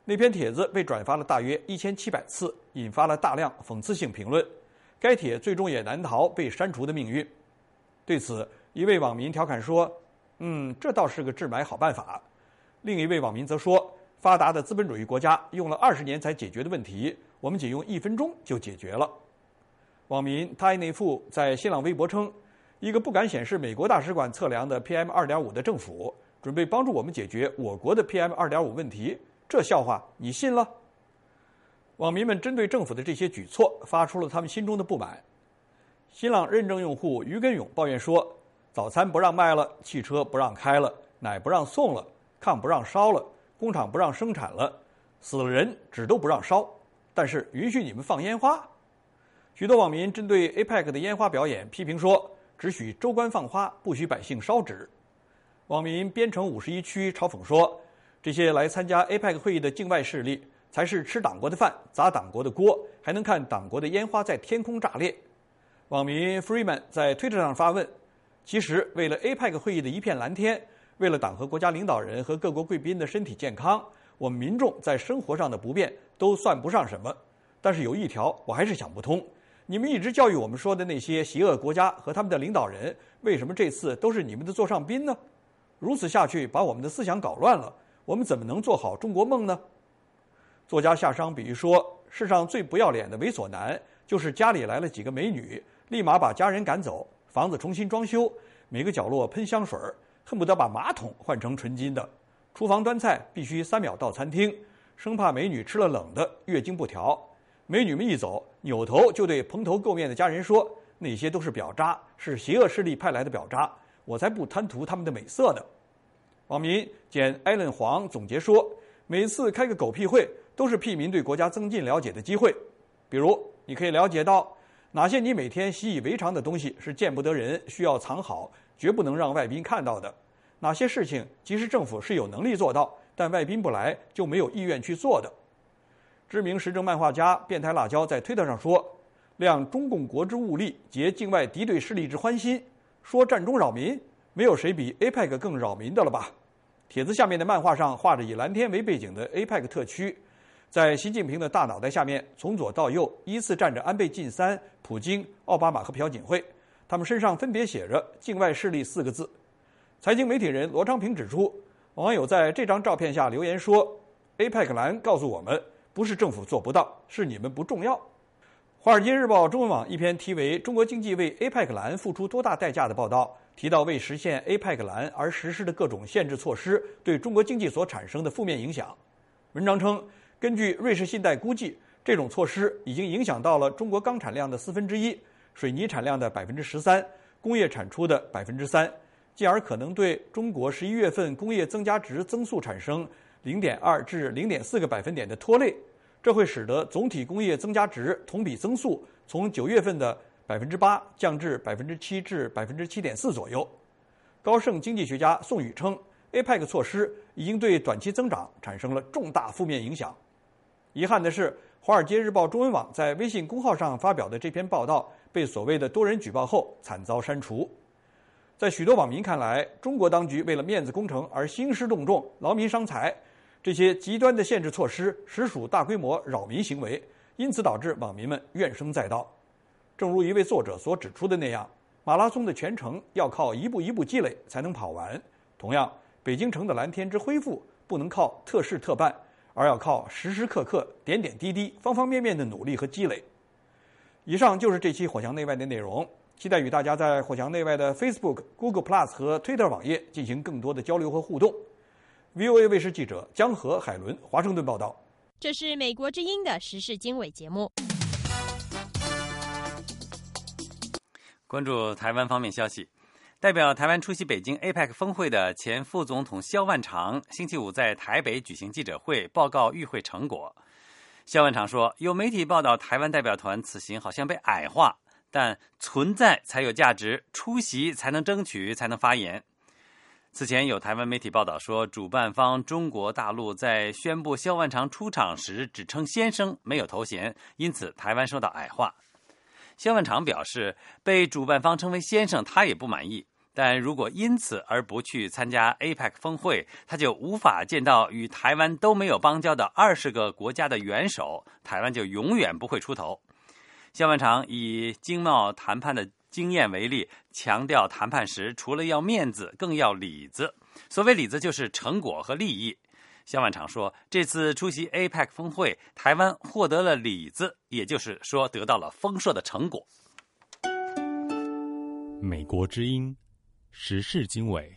那篇帖子被转发了大约一千七百次，引发了大量讽刺性评论。该帖最终也难逃被删除的命运。对此，一位网民调侃说：“嗯，这倒是个治霾好办法。”另一位网民则说：“发达的资本主义国家用了二十年才解决的问题，我们仅用一分钟就解决了。”网民泰内富在新浪微博称：“一个不敢显示美国大使馆测量的 P M 二点五 的政府，准备帮助我们解决我国的 P M 二点五 问题，这笑话你信了？”网民们针对政府的这些举措发出了他们心中的不满。新浪认证用户于根勇抱怨说：“早餐不让卖了，汽车不让开了，奶不让送了，炕不让烧了，工厂不让生产了，死了人纸都不让烧，但是允许你们放烟花。”许多网民针对 A P E C 的烟花表演批评说：“只许州官放花，不许百姓烧纸。”网民边城五十一区嘲讽说：“这些来参加 A P E C 会议的境外势力才是吃党国的饭，砸党国的锅，还能看党国的烟花在天空炸裂。”网民 Freeman 在推特上发问：“其实为了 A P E C 会议的一片蓝天，为了党和国家领导人和各国贵宾的身体健康，我们民众在生活上的不便都算不上什么。但是有一条我还是想不通，你们一直教育我们说的那些邪恶国家和他们的领导人，为什么这次都是你们的座上宾呢？如此下去把我们的思想搞乱了，我们怎么能做好中国梦呢？”作家夏商比喻说，世上最不要脸的猥琐男，就是家里来了几个美女，立马把家人赶走，房子重新装修，每个角落喷香水，恨不得把马桶换成纯金的，厨房端菜必须三秒到餐厅，生怕美女吃了冷的月经不调。美女们一走，扭头就对蓬头垢面的家人说：“那些都是表渣，是邪恶势力派来的表渣，我才不贪图他们的美色呢。”网民简艾伦黄总结说：“每次开个狗屁会，都是屁民对国家增进了解的机会。比如，你可以了解到哪些你每天习以为常的东西是见不得人，需要藏好，绝不能让外宾看到的；哪些事情即使政府是有能力做到，但外宾不来就没有意愿去做的。”知名时政漫画家变态辣椒在推特上说：“量中共国之物力，结境外敌对势力之欢心，说战中扰民，没有谁比 A P E C 更扰民的了吧？”帖子下面的漫画上画着以蓝天为背景的 A P E C 特区，在习近平的大脑袋下面，从左到右依次站着安倍晋三、普京、奥巴马和朴槿惠，他们身上分别写着境外势力四个字。财经媒体人罗昌平指出，网友在这张照片下留言说： A P E C 蓝告诉我们，不是政府做不到，是你们不重要。华尔街日报中文网一篇题为《中国经济为 A P E C 蓝付出多大代价》的报道，提到为实现 A P E C 蓝而实施的各种限制措施对中国经济所产生的负面影响。文章称，根据瑞士信贷估计，这种措施已经影响到了中国钢产量的四分之一，水泥产量的百分之十三，工业产出的百分之三，进而可能对中国十一月份工业增加值增速产生零点二至零点四个百分点的拖累。这会使得总体工业增加值同比增速从九月份的百分之八降至百分之七至百分之七点四左右。高盛经济学家宋宇称 ，A P E C 措施已经对短期增长产生了重大负面影响。遗憾的是，《华尔街日报》中文网在微信公号上发表的这篇报道被所谓的多人举报后惨遭删除。在许多网民看来，中国当局为了面子工程而兴师动众，劳民伤财。这些极端的限制措施实属大规模扰民行为，因此导致网民们怨声载道。正如一位作者所指出的那样，马拉松的全程要靠一步一步积累才能跑完。同样，北京城的蓝天之恢复不能靠特事特办，而要靠时时刻刻、点点滴滴、方方面面的努力和积累。以上就是这期火墙内外的内容，期待与大家在火墙内外的 Facebook、Google Plus 和 Twitter 网页进行更多的交流和互动。V O A 卫视记者江河、海伦，华盛顿报道。 这是美国之音的时事经纬节目。 关注台湾方面消息，代表台湾出席北京 A P E C 峰会的前副总统萧万长星期五在台北举行记者会，报告与会成果。萧万长说，有媒体报道台湾代表团此行好像被矮化，但存在才有价值，出席才能争取，才能发言。此前有台湾媒体报道说，主办方中国大陆在宣布萧万长出场时只称先生，没有头衔，因此台湾受到矮化。萧万长表示，被主办方称为先生他也不满意， 但如果因此而不去参加 A P E C 峰会，他就无法见到与台湾都没有邦交的二十个国家的元首，台湾就永远不会出头。萧万长以经贸谈判的经验为例，强调谈判时除了要面子，更要里子。所谓里子就是成果和利益。萧万长说，这次出席 A P E C 峰会，台湾获得了里子，也就是说得到了丰硕的成果。 美国之音时事经纬。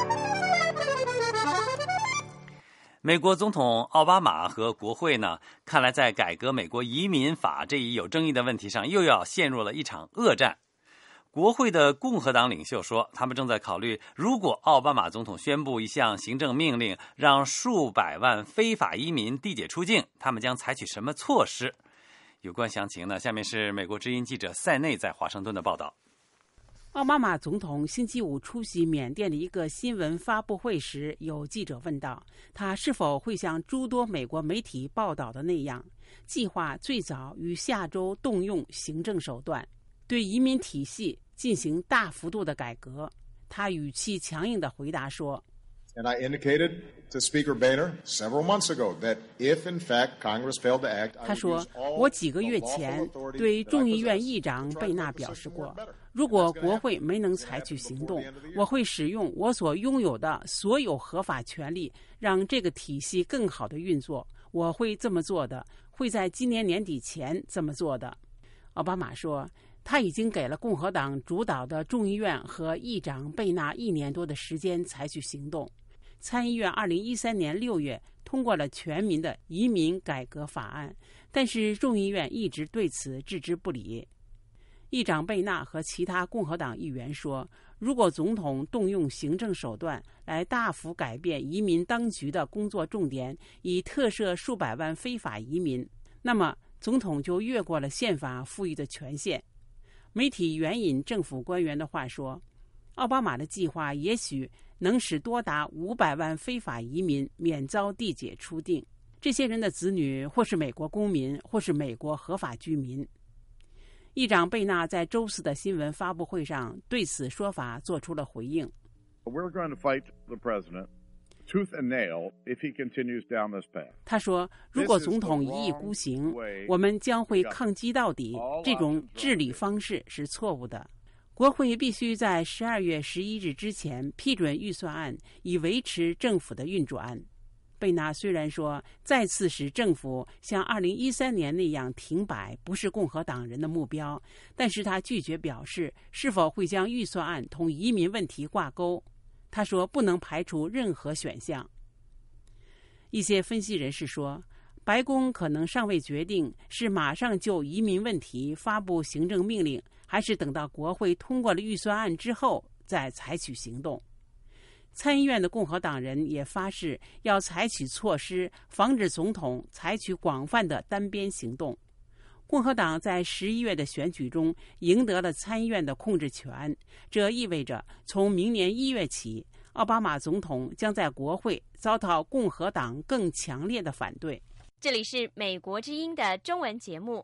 美国总统奥巴马和国会呢，看来在改革美国移民法这一有争议的问题上，又要陷入了一场恶战。国会的共和党领袖说，他们正在考虑，如果奥巴马总统宣布一项行政命令，让数百万非法移民递解出境，他们将采取什么措施。有关详情呢，下面是美国之音记者塞内在华盛顿的报道。 奥巴马总统星期五出席缅甸的一个新闻发布会时，有记者问道，他是否会像诸多美国媒体报道的那样，计划最早于下周动用行政手段，对移民体系进行大幅度的改革。他语气强硬地回答说， And I indicated to Speaker Boehner several months ago that if in fact Congress failed to act, 他说，我几个月前对众议院议长贝纳表示过，如果国会没能采取行动，我会使用我所拥有的所有合法权利，让这个体系更好地运作。我会这么做的，会在今年年底前这么做的。奥巴马说，他已经给了共和党主导的众议院和议长贝纳一年多的时间采取行动。参议院二零一三年六月通过了全民的移民改革法案，但是众议院一直对此置之不理。议长贝纳和其他共和党议员说，如果总统动用行政手段来大幅改变移民当局的工作重点，以特赦数百万非法移民，那么总统就越过了宪法赋予的权限。媒体援引政府官员的话说，奥巴马的计划也许能使多达五百万非法移民免遭递解出境，这些人的子女或是美国公民，或是美国合法居民。议长贝纳在周四的新闻发布会上对此说法做出了回应。 We're going to fight the president tooth and nail if he continues down this path. 他说，如果总统一意孤行，我们将会抗击到底，这种治理方式是错误的。国会必须在十二月十一日之前批准预算案，以维持政府的运转。贝纳虽然说再次使政府像二零一三年那样停摆不是共和党人的目标，但是他拒绝表示是否会将预算案同移民问题挂钩。他说不能排除任何选项。一些分析人士说，白宫可能尚未决定是马上就移民问题发布行政命令，还是等到国会通过了预算案之后再采取行动。参议院的共和党人也发誓要采取措施，防止总统采取广泛的单边行动。共和党在十一月的选举中赢得了参议院的控制权，这意味着从明年一月起，奥巴马总统将在国会遭到共和党更强烈的反对。 这里是美国之音的中文节目。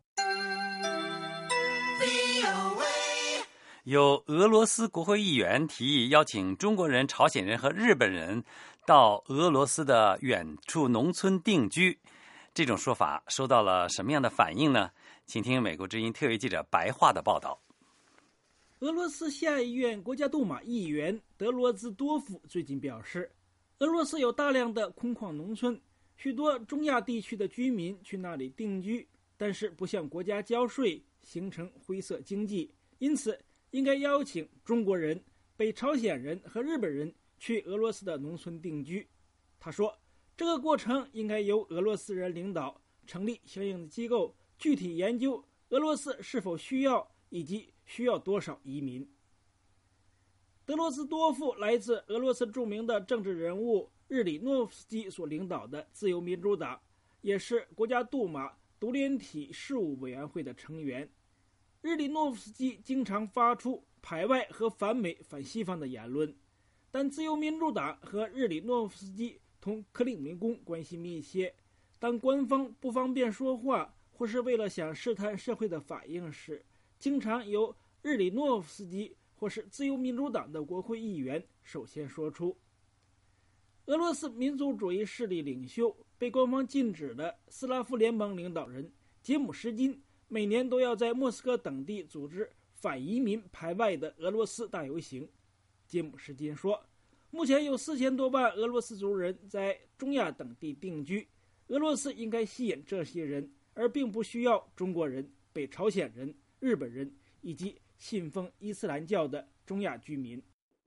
有俄罗斯国会议员提议邀请中国人、朝鲜人和日本人到俄罗斯的远处农村定居，这种说法收到了什么样的反应呢？请听美国之音特约记者白桦的报道。 俄罗斯下议院国家杜马议员德罗兹多夫最近表示，俄罗斯有大量的空旷农村，许多中亚地区的居民去那里定居，但是不向国家交税，形成灰色经济，因此应该邀请中国人、北朝鲜人和日本人去俄罗斯的农村定居。他说，这个过程应该由俄罗斯人领导，成立相应的机构，具体研究俄罗斯是否需要以及需要多少移民。德罗兹多夫来自俄罗斯著名的政治人物日里诺夫斯基所领导的自由民主党，也是国家杜马独联体事务委员会的成员。日里诺夫斯基经常发出排外和反美反西方的言论，但自由民主党和日里诺夫斯基同克里姆林宫关系密切，当官方不方便说话或是为了想试探社会的反应时，经常由日里诺夫斯基或是自由民主党的国会议员首先说出。俄罗斯民族主义势力领袖、被官方禁止的斯拉夫联盟领导人杰姆什金每年都要在莫斯科等地组织反移民排外的俄罗斯大游行。杰姆什金说，目前有四千多万俄罗斯族人在中亚等地定居，俄罗斯应该吸引这些人，而并不需要中国人、北朝鲜人、日本人以及信奉伊斯兰教的中亚居民。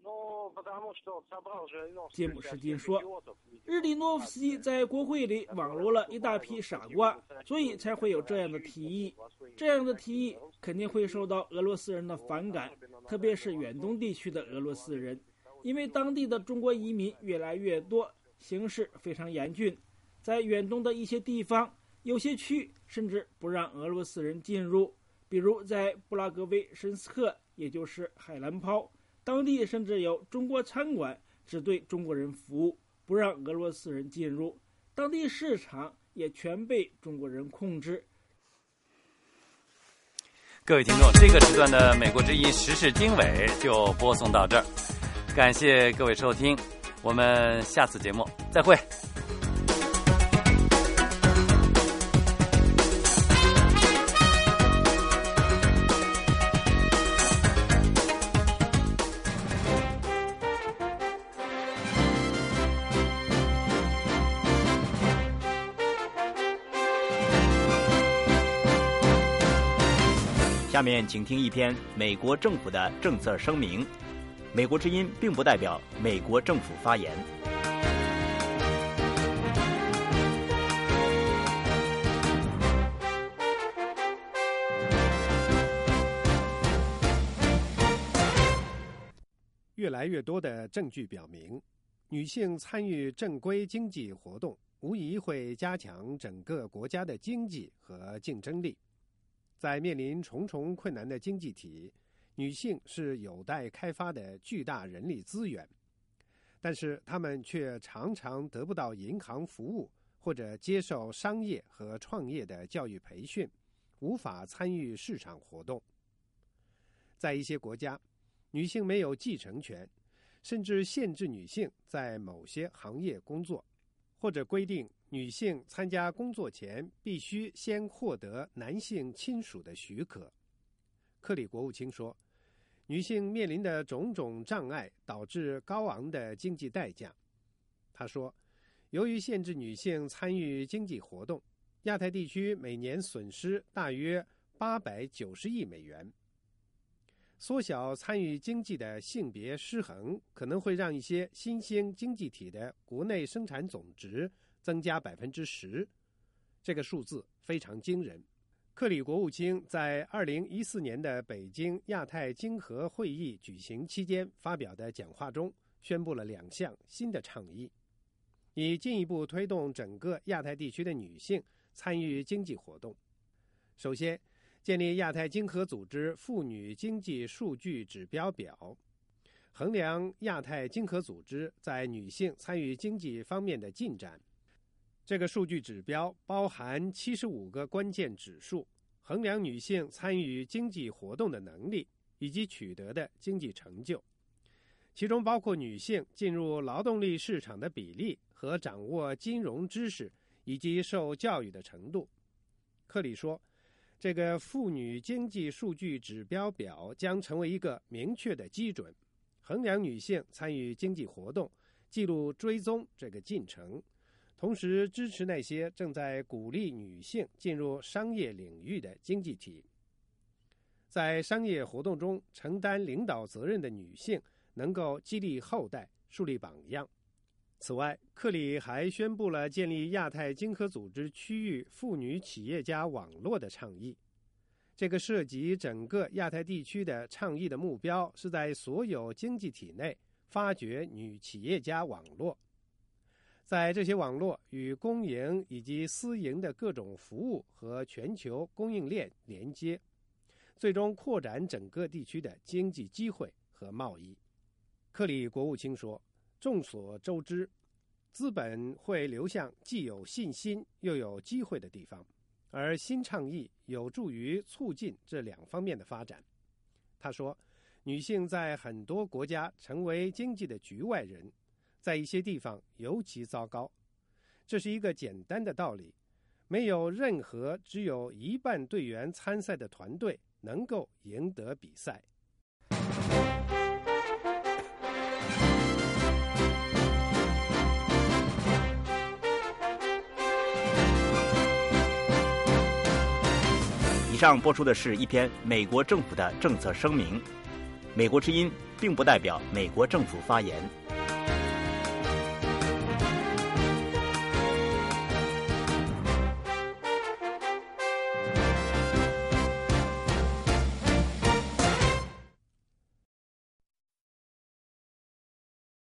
杰姆什金说，日利诺夫斯基在国会里网罗了一大批傻瓜，所以才会有这样的提议。这样的提议肯定会受到俄罗斯人的反感，特别是远东地区的俄罗斯人，因为当地的中国移民越来越多，形势非常严峻。在远东的一些地方，有些区甚至不让俄罗斯人进入，比如在布拉格维申斯克，也就是海兰泡，当地甚至有中国餐馆只对中国人服务，不让俄罗斯人进入，当地市场也全被中国人控制。 各位听众，这个时段的美国之音时事经纬就播送到这儿，感谢各位收听，我们下次节目再会。 下面请听一篇美国政府的政策声明。美国之音并不代表美国政府发言。 越来越多的证据表明，女性参与正规经济活动，无疑会加强整个国家的经济和竞争力。在面临重重困难的经济体，女性是有待开发的巨大人力资源，但是她们却常常得不到银行服务或者接受商业和创业的教育培训，无法参与市场活动。在一些国家，女性没有继承权，甚至限制女性在某些行业工作，或者规定女性参加工作前必须先获得男性亲属的许可。克里国务卿说，女性面临的种种障碍导致高昂的经济代价。他说，由于限制女性参与经济活动，亚太地区每年损失大约八百九十亿美元。缩小参与经济的性别失衡，可能会让一些新兴经济体的国内生产总值增加百分之十，这个数字非常惊人。克里国务卿在二零一四年的北京亚太经合会议举行期间发表的讲话中，宣布了两项新的倡议，以进一步推动整个亚太地区的女性参与经济活动。首先，建立亚太经合组织妇女经济数据指标表，衡量亚太经合组织在女性参与经济方面的进展。这个数据指标包含七十五个关键指数，衡量女性参与经济活动的能力以及取得的经济成就，其中包括女性进入劳动力市场的比例和掌握金融知识以及受教育的程度。克里说，这个妇女经济数据指标表将成为一个明确的基准，衡量女性参与经济活动，记录追踪这个进程，同时支持那些正在鼓励女性进入商业领域的经济体。在商业活动中承担领导责任的女性能够激励后代，树立榜样。此外，克里还宣布了建立亚太经合组织区域妇女企业家网络的倡议。这个涉及整个亚太地区的倡议的目标是在所有经济体内发掘女企业家网络，在这些网络与公营以及私营的各种服务和全球供应链连接，最终扩展整个地区的经济机会和贸易。克里国务卿说，众所周知，资本会流向既有信心又有机会的地方，而新倡议有助于促进这两方面的发展。他说， 女性在很多国家成为经济的局外人，在一些地方尤其糟糕。这是一个简单的道理，没有任何只有一半队员参赛的团队能够赢得比赛。 以上播出的是一篇美国政府的政策声明。美国之音并不代表美国政府发言。